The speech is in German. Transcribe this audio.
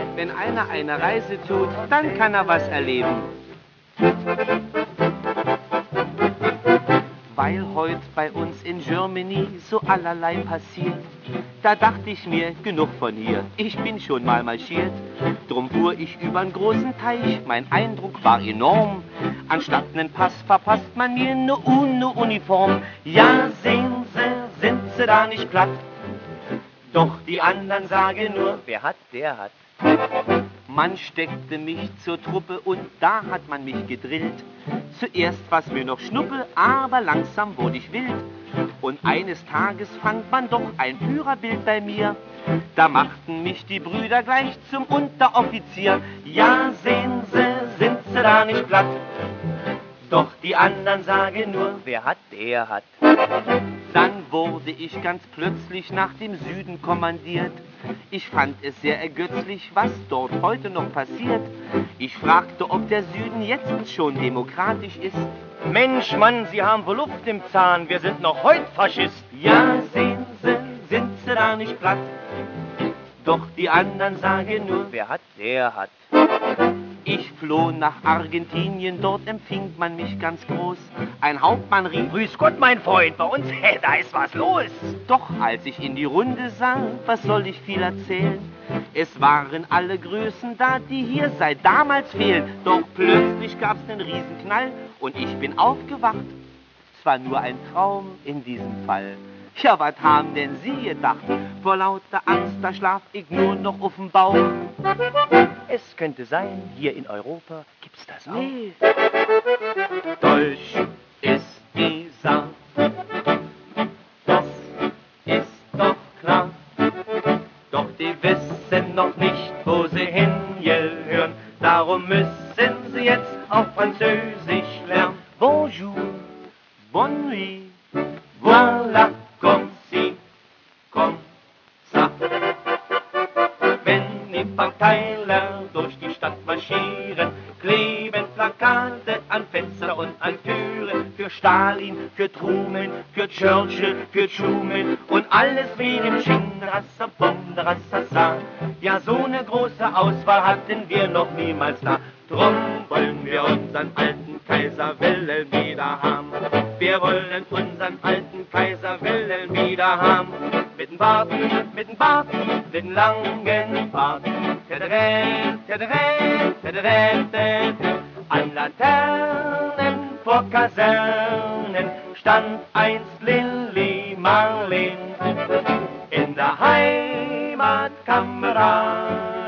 Wenn einer eine Reise tut, dann kann er was erleben. Weil heute bei uns in Germany so allerlei passiert, da dachte ich mir, genug von hier, ich bin schon mal marschiert. Drum fuhr ich übern großen Teich, mein Eindruck war enorm. Anstatt nen Pass verpasst man mir ne Uniform. Ja, sehen Sie, sind Sie da nicht platt? Doch die anderen sagen nur, wer hat, der hat. Man steckte mich zur Truppe und da hat man mich gedrillt. Zuerst war's mir noch Schnuppe, aber langsam wurde ich wild. Und eines Tages fand man doch ein Führerbild bei mir. Da machten mich die Brüder gleich zum Unteroffizier. Ja, sehen Sie, sind Sie da nicht platt? Doch die anderen sagen nur, wer hat, der hat. Dann wurde ich ganz plötzlich nach dem Süden kommandiert. Ich fand es sehr ergötzlich, was dort heute noch passiert. Ich fragte, ob der Süden jetzt schon demokratisch ist. Mensch, Mann, Sie haben wohl Luft im Zahn, wir sind noch heute Faschist. Ja, sehen Sie, sind Sie da nicht platt? Doch die anderen sagen nur, wer hat, der hat. Ich floh nach Argentinien, dort empfing man mich ganz groß. Ein Hauptmann rief, grüß Gott, mein Freund, bei uns, da ist was los. Doch als ich in die Runde sah, was soll ich viel erzählen? Es waren alle Größen da, die hier seit damals fehlen. Doch plötzlich gab's nen Riesenknall und ich bin aufgewacht. Es war nur ein Traum in diesem Fall. Ja, was haben denn Sie gedacht? Vor lauter Angst, da schlaf ich nur noch auf'm Bauch. Es könnte sein, hier in Europa gibt's das auch. Nee. Deutsch ist die Sache, das ist doch klar. Doch die wissen noch nicht, wo sie hingehören. Darum müssen sie jetzt auf Französisch lernen. Bonjour, bonne nuit, voilà, comme si, comme ça. Wenn die Parteiler durch die Stadt marschieren, kleben Plakate an Fenster und an Türen. Für Stalin, für Truman, für Churchill, für Truman und alles wie im Rassabum-Rassasa. Ja, so eine große Auswahl hatten wir noch niemals da. Drum wollen wir unseren alten Kaiser Wilhelm wieder haben. Wir wollen unseren alten Kaiser Wilhelm wieder haben. Mit dem Bart, mit dem Bart, mit dem langen Bart. An Laternen vor Kasernen stand einst Lili Marleen. In der Heimat, Kameraden,